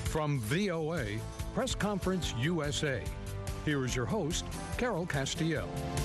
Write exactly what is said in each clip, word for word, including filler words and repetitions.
From V O A, Press Conference U S A. Here is your host, Carol Castiel.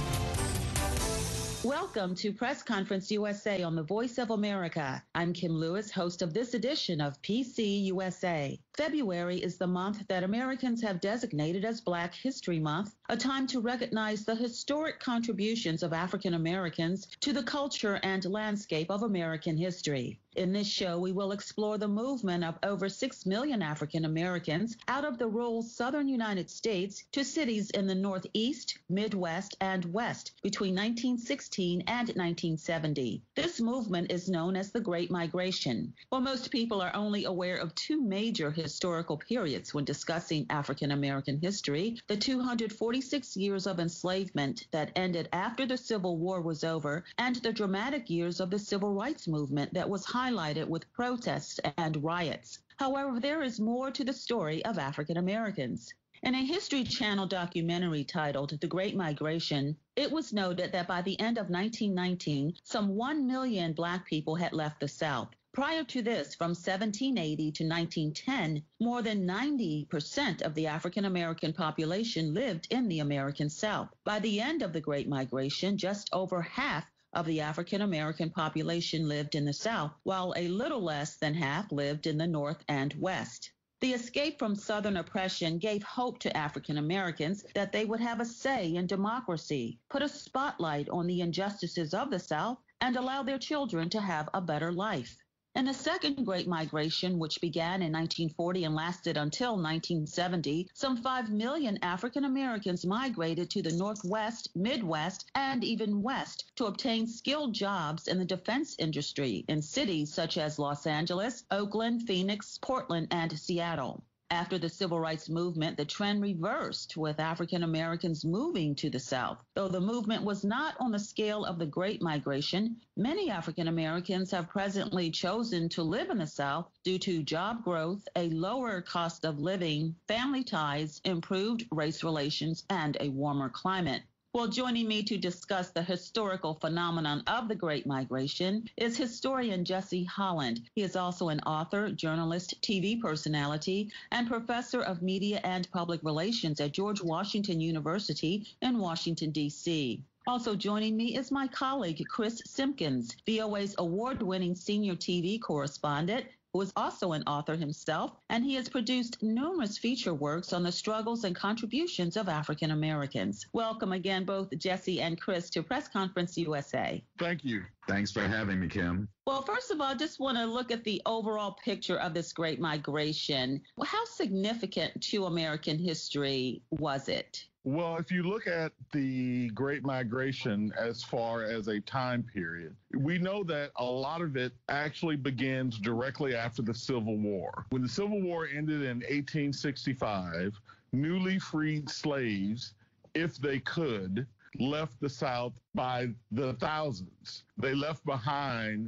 Welcome to Press Conference U S A on the Voice of America. I'm Kim Lewis, host of this edition of P C U S A. February is the month that Americans have designated as Black History Month, a time to recognize the historic contributions of African Americans to the culture and landscape of American history. In this show, we will explore the movement of over six million African Americans out of the rural southern United States to cities in the Northeast, Midwest, and West between nineteen sixteen and nineteen seventy. This movement is known as the Great Migration. While most people are only aware of two major historical periods when discussing African American history, the two hundred forty-six years of enslavement that ended after the Civil War was over, and the dramatic years of the Civil Rights Movement that was highlighted with protests and riots. However, there is more to the story of African Americans. In a History Channel documentary titled The Great Migration, it was noted that by the end of nineteen nineteen, some one million Black people had left the South. Prior to this, from seventeen eighty to nineteen ten, more than ninety percent of the African American population lived in the American South. By the end of the Great Migration, just over half of the African American population lived in the South, while a little less than half lived in the North and West. The escape from Southern oppression gave hope to African Americans that they would have a say in democracy, put a spotlight on the injustices of the South, and allow their children to have a better life. In the Second Great Migration, which began in nineteen forty and lasted until nineteen seventy, some five million African Americans migrated to the Northwest, Midwest, and even West to obtain skilled jobs in the defense industry in cities such as Los Angeles, Oakland, Phoenix, Portland, and Seattle. After the Civil Rights Movement, the trend reversed, with African Americans moving to the South. Though the movement was not on the scale of the Great Migration, many African Americans have presently chosen to live in the South due to job growth, a lower cost of living, family ties, improved race relations, and a warmer climate. Well, joining me to discuss the historical phenomenon of the Great Migration is historian Jesse Holland. He is also an author, journalist, T V personality, and professor of media and public relations at George Washington University in Washington, D C Also joining me is my colleague, Chris Simpkins, V O A's award-winning senior T V correspondent, who is also an author himself, and he has produced numerous feature works on the struggles and contributions of African Americans. Welcome again, both Jesse and Chris, to Press Conference U S A. Thank you. Thanks for having me, Kim. Well, first of all, I just want to look at the overall picture of this Great Migration. How significant to American history was it? Well, if you look at the Great Migration as far as a time period, we know that a lot of it actually begins directly after the Civil War. When the Civil War ended in eighteen sixty-five, newly freed slaves, if they could, left the South by the thousands. They left behind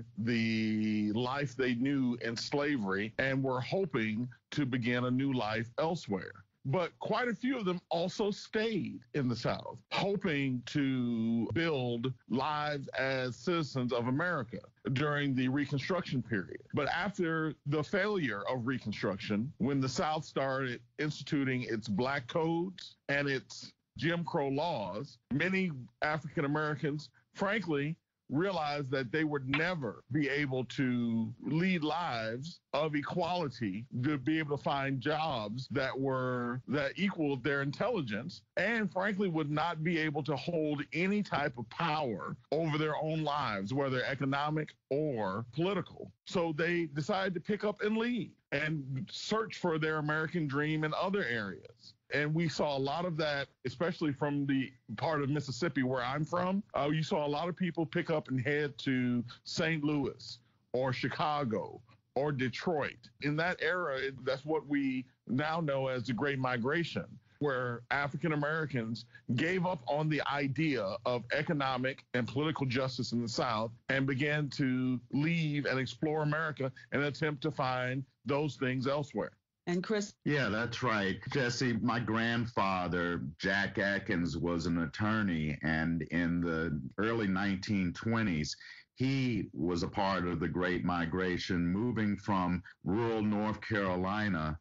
the life they knew in slavery and were hoping to begin a new life elsewhere. But quite a few of them also stayed in the South, hoping to build lives as citizens of America during the Reconstruction period. But after the failure of Reconstruction, when the South started instituting its black codes and its Jim Crow laws, many African Americans, frankly, realized that they would never be able to lead lives of equality, to be able to find jobs that were that equaled their intelligence, and frankly would not be able to hold any type of power over their own lives, whether economic or political. So they decided to pick up and leave and search for their American dream in other areas. And we saw a lot of that, especially from the part of Mississippi where I'm from. Uh, you saw a lot of people pick up and head to Saint Louis or Chicago or Detroit. In that era, it, that's what we now know as the Great Migration, where African Americans gave up on the idea of economic and political justice in the South and began to leave and explore America and attempt to find those things elsewhere. And Chris? Yeah, that's right. Jesse, my grandfather, Jack Atkins, was an attorney, and in the early nineteen twenties, he was a part of the Great Migration, moving from rural North Carolina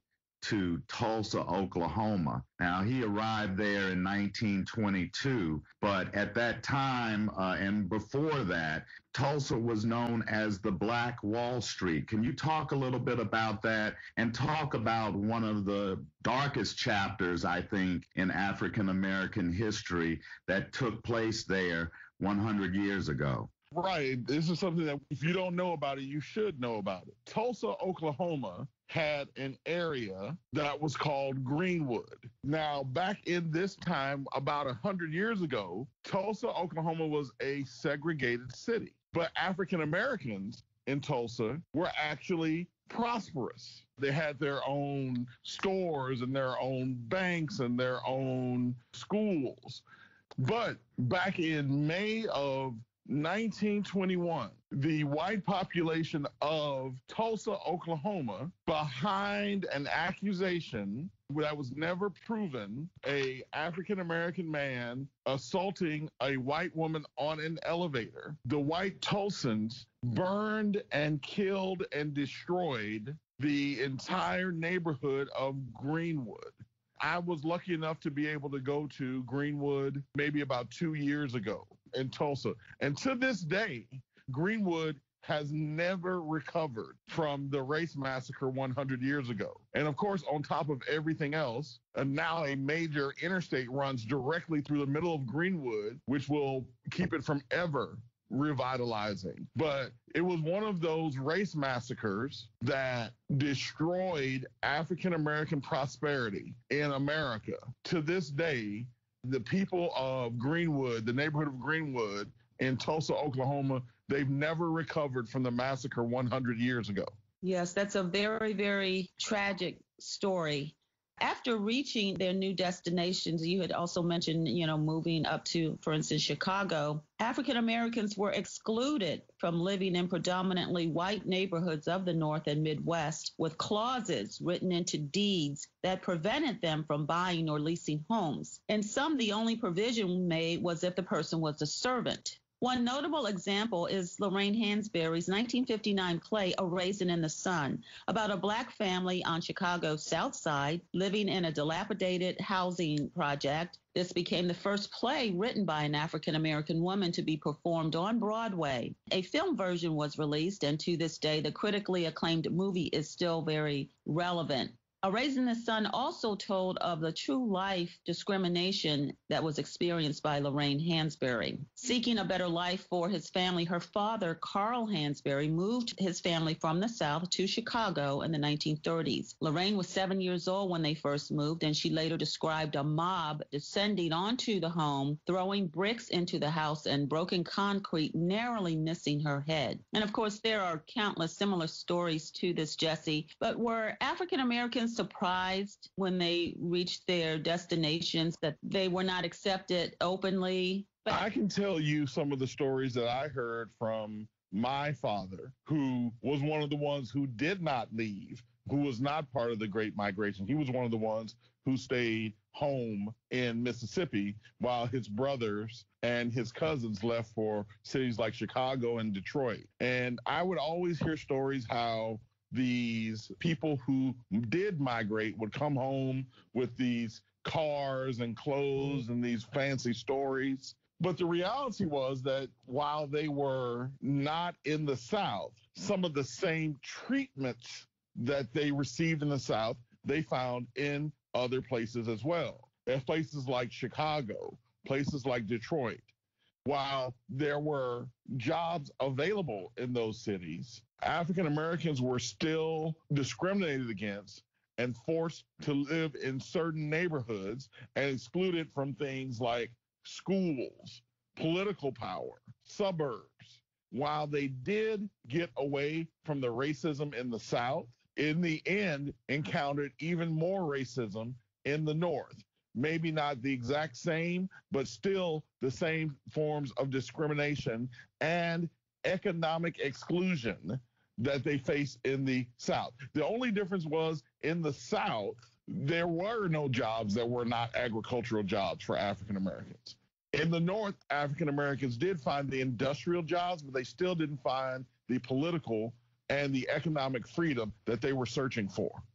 to Tulsa, Oklahoma. Now, he arrived there in nineteen twenty-two, but at that time uh, and before that, Tulsa was known as the Black Wall Street. Can you talk a little bit about that and talk about one of the darkest chapters, I think, in African American history that took place there one hundred years ago? Right. This is something that if you don't know about it, you should know about it. Tulsa, Oklahoma had an area that was called Greenwood. Now, back in this time, about one hundred years ago, Tulsa, Oklahoma was a segregated city. But African Americans in Tulsa were actually prosperous. They had their own stores and their own banks and their own schools. But back in May of nineteen twenty-one, the white population of Tulsa, Oklahoma, behind an accusation that was never proven, a African-American man assaulting a white woman on an elevator, the white Tulsans burned and killed and destroyed the entire neighborhood of Greenwood. I was lucky enough to be able to go to Greenwood maybe about two years ago in Tulsa. And to this day, Greenwood has never recovered from the race massacre one hundred years ago. And of course, on top of everything else, and now a major interstate runs directly through the middle of Greenwood, which will keep it from ever revitalizing. But it was one of those race massacres that destroyed African American prosperity in America. To this day, the people of Greenwood, the neighborhood of Greenwood in Tulsa, Oklahoma, they've never recovered from the massacre one hundred years ago. Yes, that's a very, very tragic story. After reaching their new destinations, you had also mentioned, you know, moving up to, for instance, Chicago, African Americans were excluded from living in predominantly white neighborhoods of the North and Midwest, with clauses written into deeds that prevented them from buying or leasing homes. In some, the only provision made was if the person was a servant. One notable example is Lorraine Hansberry's nineteen fifty-nine play, A Raisin in the Sun, about a black family on Chicago's South Side living in a dilapidated housing project. This became the first play written by an African-American woman to be performed on Broadway. A film version was released, and to this day, the critically acclaimed movie is still very relevant. A Raisin in the Sun also told of the true life discrimination that was experienced by Lorraine Hansberry. Seeking a better life for his family, her father, Carl Hansberry, moved his family from the South to Chicago in the nineteen thirties. Lorraine was seven years old when they first moved, and she later described a mob descending onto the home, throwing bricks into the house and broken concrete, narrowly missing her head. And of course, there are countless similar stories to this, Jesse, but were African Americans surprised when they reached their destinations that they were not accepted openly? But I can tell you some of the stories that I heard from my father, who was one of the ones who did not leave, who was not part of the Great Migration. He was one of the ones who stayed home in Mississippi while his brothers and his cousins left for cities like Chicago and Detroit. And I would always hear stories how these people who did migrate would come home with these cars and clothes and these fancy stories. But the reality was that while they were not in the South, some of the same treatments that they received in the South, they found in other places as well. At places like Chicago, places like Detroit. While there were jobs available in those cities, African Americans were still discriminated against and forced to live in certain neighborhoods and excluded from things like schools, political power, suburbs. While they did get away from the racism in the South, in the end encountered even more racism in the North. Maybe not the exact same, but still the same forms of discrimination and economic exclusion that they face in the South. The only difference was in the South, there were no jobs that were not agricultural jobs for African Americans. In the North, African Americans did find the industrial jobs, but they still didn't find the political and the economic freedom that they were searching for.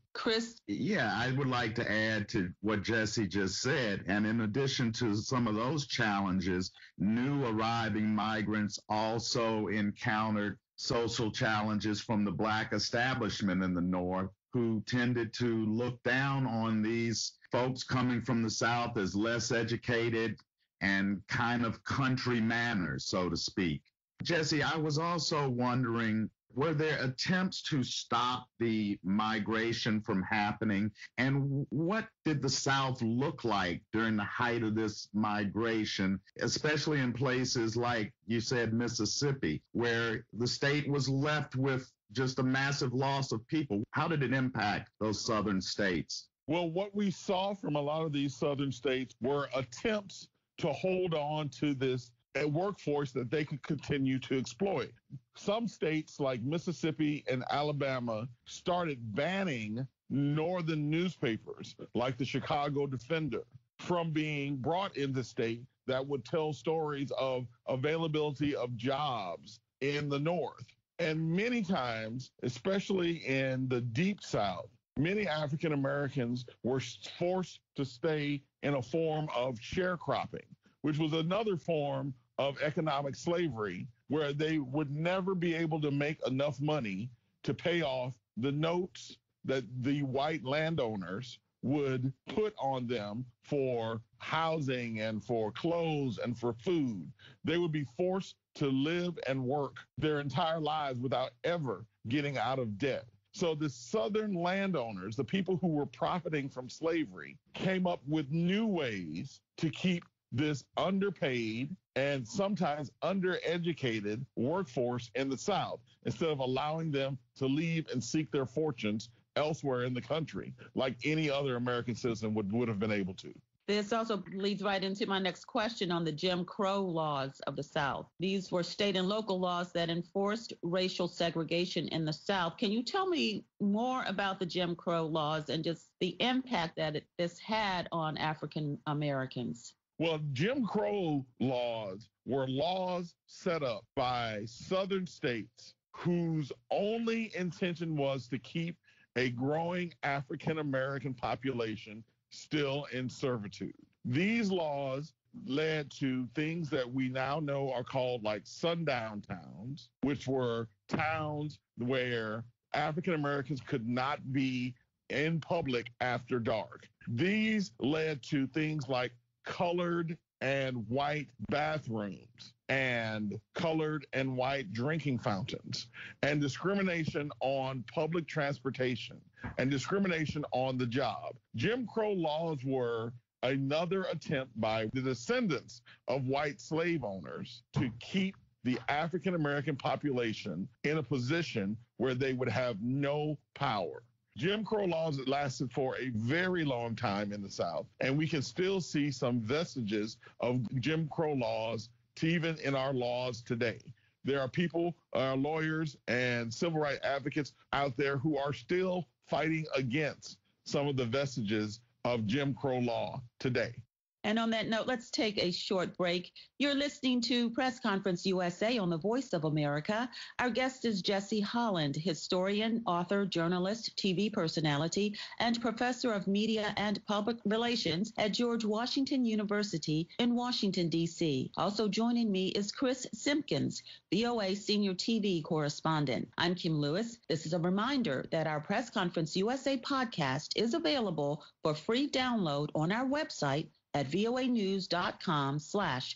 Chris? Yeah, I would like to add to what Jesse just said. And in addition to some of those challenges, new arriving migrants also encountered social challenges from the Black establishment in the North, who tended to look down on these folks coming from the South as less educated and kind of country manners, so to speak. Jesse, I was also wondering, were there attempts to stop the migration from happening? And what did the South look like during the height of this migration, especially in places like, you said, Mississippi, where the state was left with just a massive loss of people? How did it impact those southern states? Well, what we saw from a lot of these southern states were attempts to hold on to this a workforce that they could continue to exploit. Some states like Mississippi and Alabama started banning northern newspapers like the Chicago Defender from being brought in the state that would tell stories of availability of jobs in the North. And many times, especially in the Deep South, many African Americans were forced to stay in a form of sharecropping, which was another form of economic slavery, where they would never be able to make enough money to pay off the notes that the white landowners would put on them for housing and for clothes and for food. They would be forced to live and work their entire lives without ever getting out of debt. So the southern landowners, the people who were profiting from slavery, came up with new ways to keep this underpaid and sometimes undereducated workforce in the South, instead of allowing them to leave and seek their fortunes elsewhere in the country, like any other American citizen would, would have been able to. This also leads right into my next question on the Jim Crow laws of the South. These were state and local laws that enforced racial segregation in the South. Can you tell me more about the Jim Crow laws and just the impact that it, this had on African Americans? Well, Jim Crow laws were laws set up by southern states whose only intention was to keep a growing African American population still in servitude. These laws led to things that we now know are called like sundown towns, which were towns where African Americans could not be in public after dark. These led to things like colored and white bathrooms and colored and white drinking fountains and discrimination on public transportation and discrimination on the job. Jim Crow laws were another attempt by the descendants of white slave owners to keep the African American population in a position where they would have no power. Jim Crow laws lasted for a very long time in the South, and we can still see some vestiges of Jim Crow laws to even in our laws today. There are people, uh, lawyers and civil rights advocates out there who are still fighting against some of the vestiges of Jim Crow law today. And on that note, let's take a short break. You're listening to Press Conference U S A on the Voice of America. Our guest is Jesse Holland, historian, author, journalist, T V personality, and professor of media and public relations at George Washington University in Washington, D C. Also joining me is Chris Simpkins, V O A senior T V correspondent. I'm Kim Lewis. This is a reminder that our Press Conference U S A podcast is available for free download on our website at voanews.com slash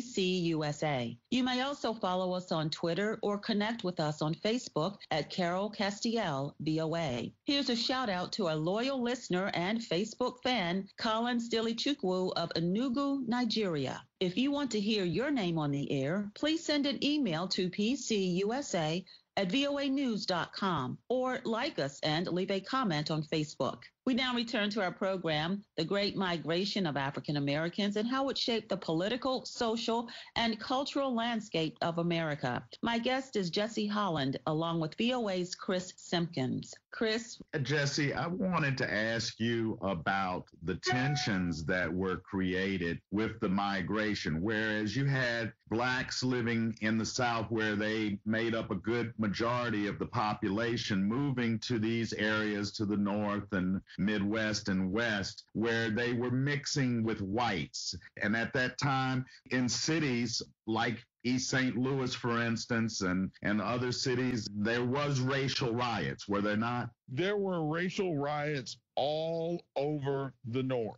PCUSA. You may also follow us on Twitter or connect with us on Facebook at Carol Castiel, V O A. Here's a shout out to a loyal listener and Facebook fan, Colin Stilichukwu of Enugu, Nigeria. If you want to hear your name on the air, please send an email to PCUSA at voanews dot com or like us and leave a comment on Facebook. We now return to our program, The Great Migration of African Americans and How It Shaped the Political, Social, and Cultural Landscape of America. My guest is Jesse Holland, along with V O A's Chris Simpkins. Chris? Jesse, I wanted to ask you about the tensions that were created with the migration, whereas you had blacks living in the South where they made up a good majority of the population, moving to these areas to the north and Midwest and West, where they were mixing with whites. And at that time, in cities like East Saint Louis, for instance, and, and other cities, there was racial riots, were there not? There were racial riots all over the North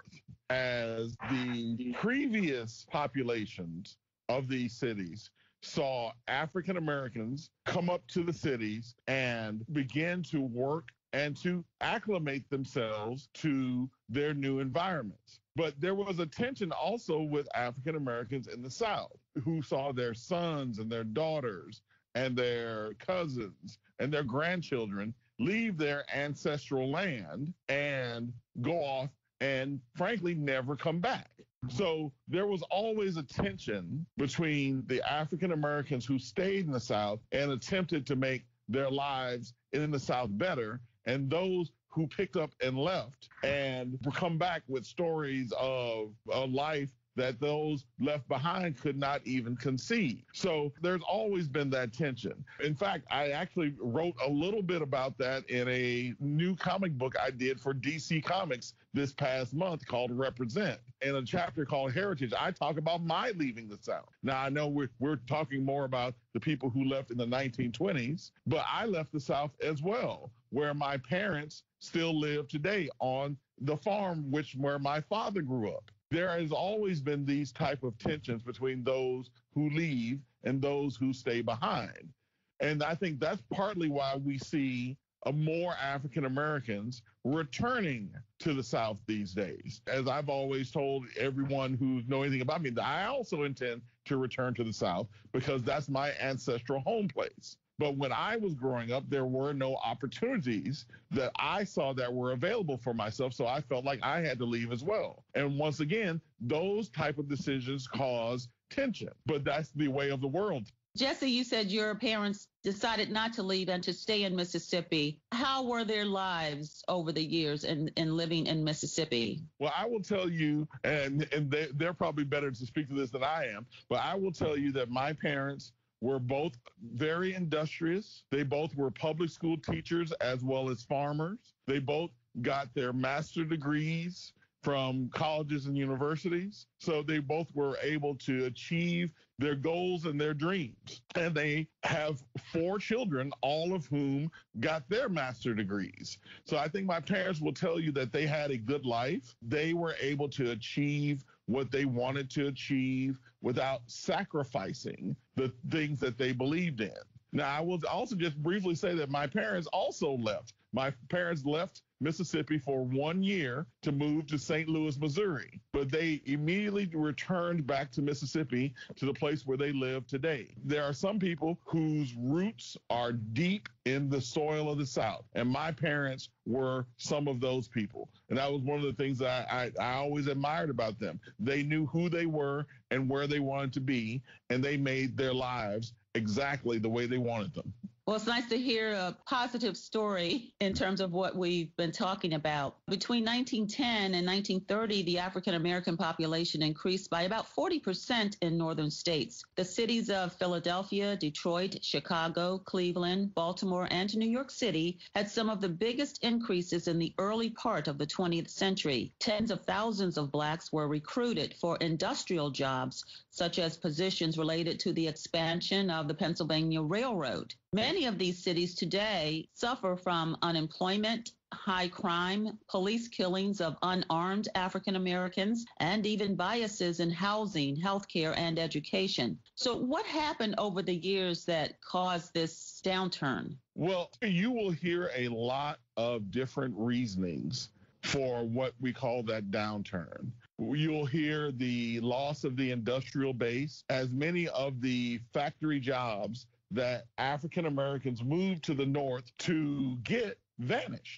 as the previous populations of these cities saw African Americans come up to the cities and begin to work and to acclimate themselves to their new environments. But there was a tension also with African Americans in the South who saw their sons and their daughters and their cousins and their grandchildren leave their ancestral land and go off and, frankly, never come back. So there was always a tension between the African Americans who stayed in the South and attempted to make their lives in the South better, and those who picked up and left and come back with stories of a life that those left behind could not even conceive. So there's always been that tension. In fact, I actually wrote a little bit about that in a new comic book I did for D C Comics this past month called Represent. In a chapter called Heritage, I talk about my leaving the South. Now, I know we're, we're talking more about the people who left in the nineteen twenties, but I left the South as well, where my parents still live today on the farm which where my father grew up. There has always been these type of tensions between those who leave and those who stay behind. And I think that's partly why we see a more African Americans returning to the South these days. As I've always told everyone who knows anything about me, that I also intend to return to the South because that's my ancestral home place. But when I was growing up, there were no opportunities that I saw that were available for myself. So I felt like I had to leave as well. And once again, those type of decisions cause tension. But that's the way of the world. Jesse, you said your parents decided not to leave and to stay in Mississippi. How were their lives over the years in, in living in Mississippi? Well, I will tell you, and, and they, they're probably better to speak to this than I am, but I will tell you that my parents were both very industrious. They both were public school teachers as well as farmers. They both got their master degrees from colleges and universities. So they both were able to achieve their goals and their dreams. And they have four children, all of whom got their master degrees. So I think my parents will tell you that they had a good life. They were able to achieve what they wanted to achieve without sacrificing the things that they believed in. Now, I will also just briefly say that my parents also left. My parents left Mississippi for one year to move to Saint Louis, Missouri, but they immediately returned back to Mississippi, to the place where they live today. There are some people whose roots are deep in the soil of the South, and my parents were some of those people. And that was one of the things that I, I, I always admired about them. They knew who they were and where they wanted to be, and they made their lives exactly the way they wanted them. Well, it's nice to hear a positive story in terms of what we've been talking about. Between nineteen ten and nineteen thirty, the African American population increased by about forty percent in northern states. The cities of Philadelphia, Detroit, Chicago, Cleveland, Baltimore, and New York City had some of the biggest increases in the early part of the twentieth century. Tens of thousands of blacks were recruited for industrial jobs, such as positions related to the expansion of the Pennsylvania Railroad. Many of these cities today suffer from unemployment, high crime, police killings of unarmed African Americans, and even biases in housing, healthcare, and education. So what happened over the years that caused this downturn? Well, you will hear a lot of different reasonings for what we call that downturn. You'll hear the loss of the industrial base, as many of the factory jobs that African Americans moved to the north to get vanished.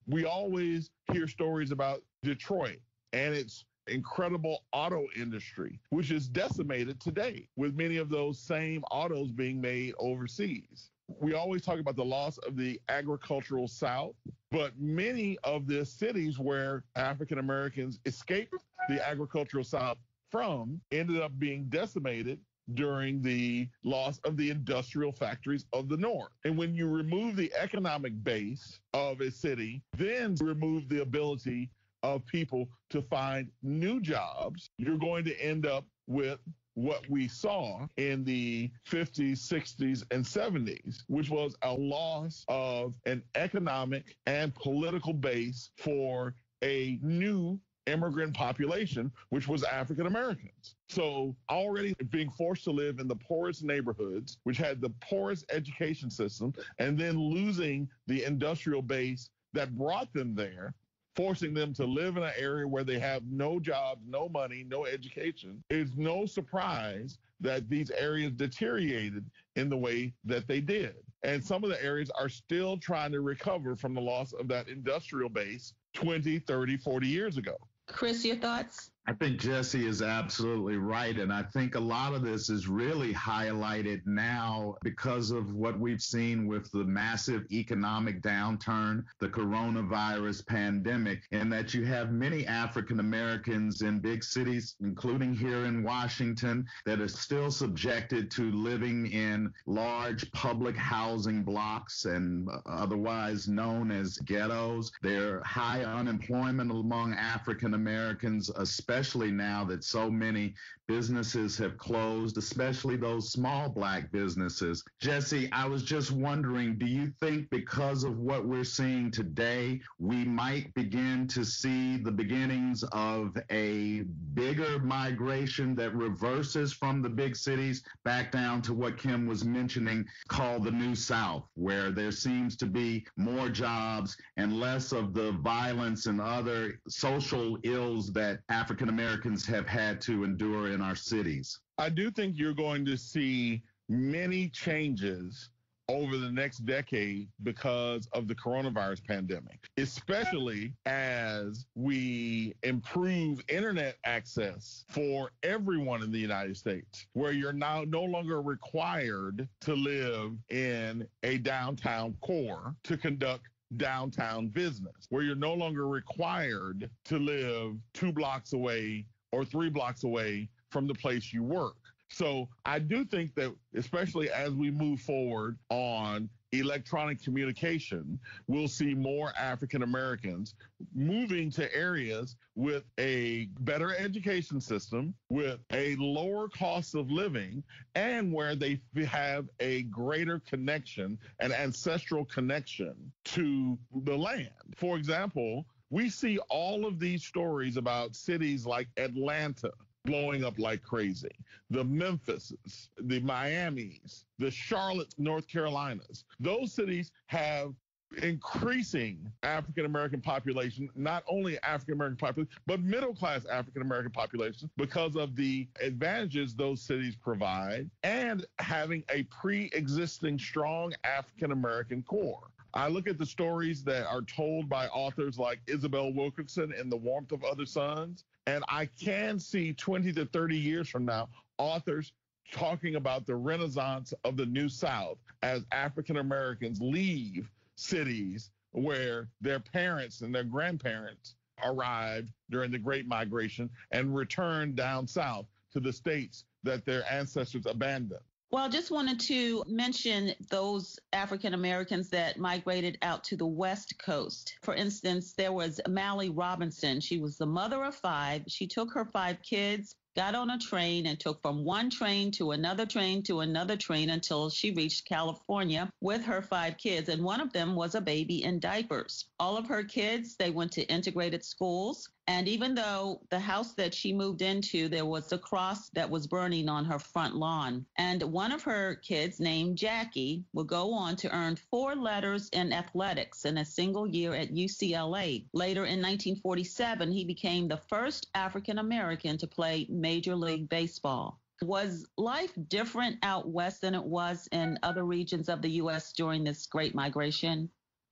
We always hear stories about Detroit and its incredible auto industry, which is decimated today with many of those same autos being made overseas. We always talk about the loss of the agricultural South, but many of the cities where African Americans escaped the agricultural South from ended up being decimated during the loss of the industrial factories of the North. And when you remove the economic base of a city, then remove the ability of people to find new jobs, you're going to end up with what we saw in the fifties, sixties, and seventies, which was a loss of an economic and political base for a new immigrant population, which was African Americans. So already being forced to live in the poorest neighborhoods, which had the poorest education system, and then losing the industrial base that brought them there, forcing them to live in an area where they have no jobs, no money, no education, it's no surprise that these areas deteriorated in the way that they did. And some of the areas are still trying to recover from the loss of that industrial base twenty, thirty, forty years ago. Chris, your thoughts? I think Jesse is absolutely right. And I think a lot of this is really highlighted now because of what we've seen with the massive economic downturn, the coronavirus pandemic, and that you have many African Americans in big cities, including here in Washington, that are still subjected to living in large public housing blocks and otherwise known as ghettos. There's high unemployment among African Americans, especially especially now that so many businesses have closed, especially those small Black businesses. Jesse, I was just wondering, do you think because of what we're seeing today, we might begin to see the beginnings of a bigger migration that reverses from the big cities back down to what Kim was mentioning, called the New South, where there seems to be more jobs and less of the violence and other social ills that African Americans have had to endure in our cities? I do think you're going to see many changes over the next decade because of the coronavirus pandemic, especially as we improve internet access for everyone in the United States, where you're now no longer required to live in a downtown core to conduct downtown business, where you're no longer required to live two blocks away or three blocks away from the place you work. So I do think that, especially as we move forward on electronic communication, we'll see more African Americans moving to areas with a better education system, with a lower cost of living, and where they have a greater connection, an ancestral connection to the land. For example, we see all of these stories about cities like Atlanta blowing up like crazy, the Memphises, the Miamis, the Charlotte, North Carolinas. Those cities have increasing African-American population, not only African-American population, but middle-class African-American population because of the advantages those cities provide and having a pre-existing strong African-American core. I look at the stories that are told by authors like Isabel Wilkerson in The Warmth of Other Suns, and I can see twenty to thirty years from now, authors talking about the renaissance of the New South as African Americans leave cities where their parents and their grandparents arrived during the Great Migration and returned down south to the states that their ancestors abandoned. Well, I just wanted to mention those African Americans that migrated out to the West Coast. For instance, there was Mally Robinson. She was the mother of five. She took her five kids, got on a train, and took from one train to another train to another train until she reached California with her five kids. And one of them was a baby in diapers. All of her kids, they went to integrated schools. And even though the house that she moved into, there was a cross that was burning on her front lawn. And one of her kids, named Jackie, will go on to earn four letters in athletics in a single year at U C L A. Later in nineteen forty-seven, he became the first African American to play Major League Baseball. Was life different out west than it was in other regions of the U S during this Great Migration?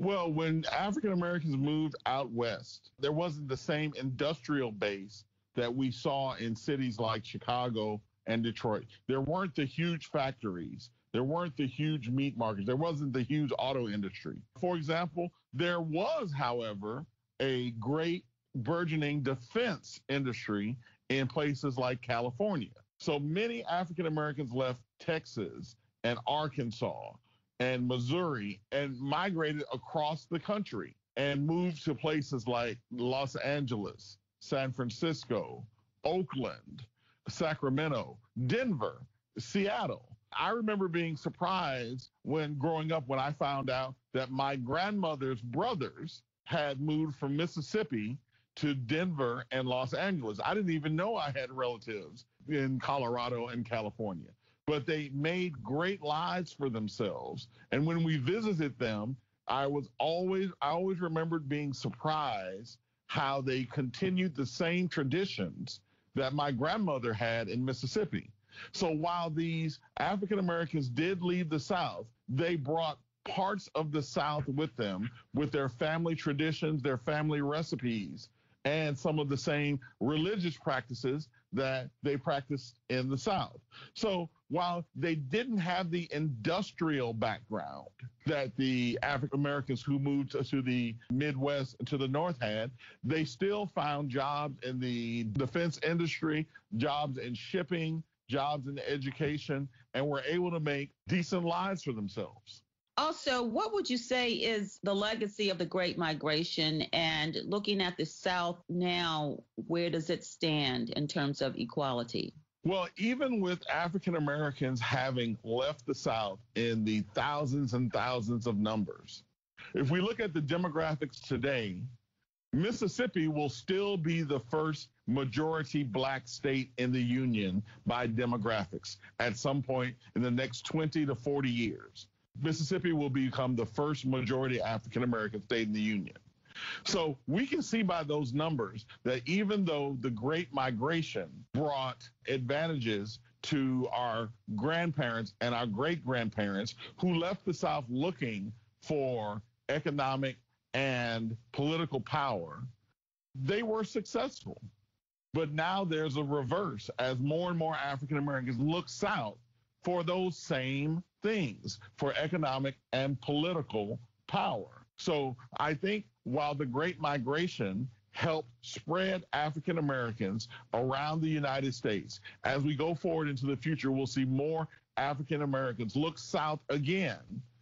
Well, when African Americans moved out west, there wasn't the same industrial base that we saw in cities like Chicago and Detroit. There weren't the huge factories. There weren't the huge meat markets. There wasn't the huge auto industry. For example, there was, however, a great burgeoning defense industry in places like California. So many African Americans left Texas and Arkansas and Missouri and migrated across the country and moved to places like Los Angeles, San Francisco, Oakland, Sacramento, Denver, Seattle. I remember being surprised when growing up when I found out that my grandmother's brothers had moved from Mississippi to Denver and Los Angeles. I didn't even know I had relatives in Colorado and California. But they made great lives for themselves. And when we visited them, I was always, I always remembered being surprised how they continued the same traditions that my grandmother had in Mississippi. So while these African Americans did leave the South, they brought parts of the South with them, with their family traditions, their family recipes, and some of the same religious practices that they practiced in the South. So while they didn't have the industrial background that the African Americans who moved to the Midwest and to the North had, they still found jobs in the defense industry, jobs in shipping, jobs in education, and were able to make decent lives for themselves. Also, what would you say is the legacy of the Great Migration, and looking at the South now, where does it stand in terms of equality? Well, even with African Americans having left the South in the thousands and thousands of numbers, if we look at the demographics today, Mississippi will still be the first majority black state in the Union by demographics at some point in the next twenty to forty years. Mississippi will become the first majority African American state in the Union. So we can see by those numbers that even though the Great Migration brought advantages to our grandparents and our great-grandparents who left the South looking for economic and political power, they were successful. But now there's a reverse as more and more African Americans look south for those same things, for economic and political power. So I think while the Great Migration helped spread African Americans around the United States, as we go forward into the future, we'll see more African Americans look south again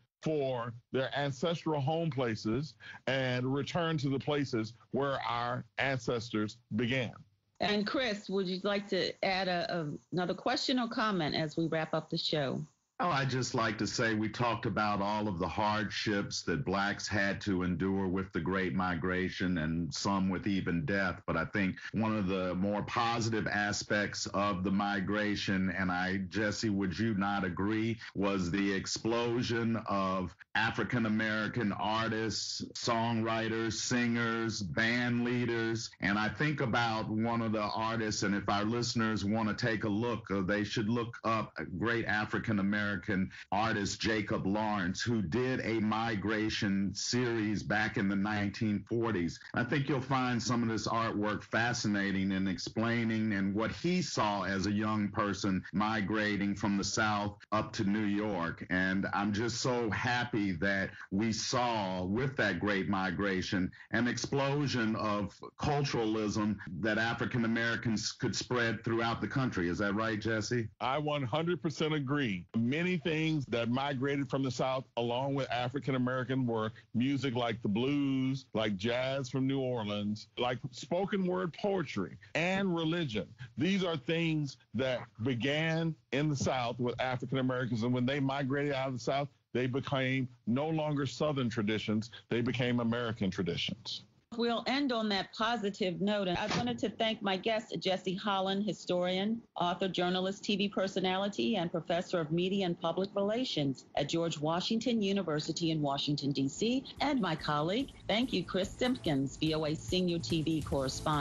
for their ancestral home places and return to the places where our ancestors began. And Chris, would you like to add a, a, another question or comment as we wrap up the show? Oh, I'd just like to say we talked about all of the hardships that blacks had to endure with the Great Migration, and some with even death. But I think one of the more positive aspects of the migration, and I, Jesse, would you not agree, was the explosion of African American artists, songwriters, singers, band leaders. And I think about one of the artists, and if our listeners want to take a look, uh, they should look up a great African American American artist Jacob Lawrence, who did a migration series back in the nineteen forties. I think you'll find some of this artwork fascinating in explaining and what he saw as a young person migrating from the South up to New York. And I'm just so happy that we saw with that Great Migration an explosion of culturalism that African Americans could spread throughout the country. Is that right, Jesse? I one hundred percent agree. Many things that migrated from the South along with African American were music like the blues, like jazz from New Orleans, like spoken word poetry and religion. These are things that began in the South with African Americans, and when they migrated out of the South, they became no longer Southern traditions, they became American traditions. We'll end on that positive note. And I wanted to thank my guest, Jesse Holland, historian, author, journalist, T V personality, and professor of media and public relations at George Washington University in Washington, D C, and my colleague. Thank you, Chris Simpkins, V O A senior T V correspondent.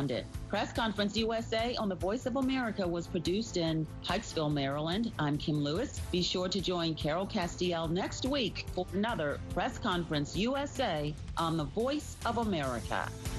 Press Conference U S A on the Voice of America was produced in Pikesville, Maryland. I'm Kim Lewis. Be sure to join Carol Castiel next week for another Press Conference U S A on the Voice of America.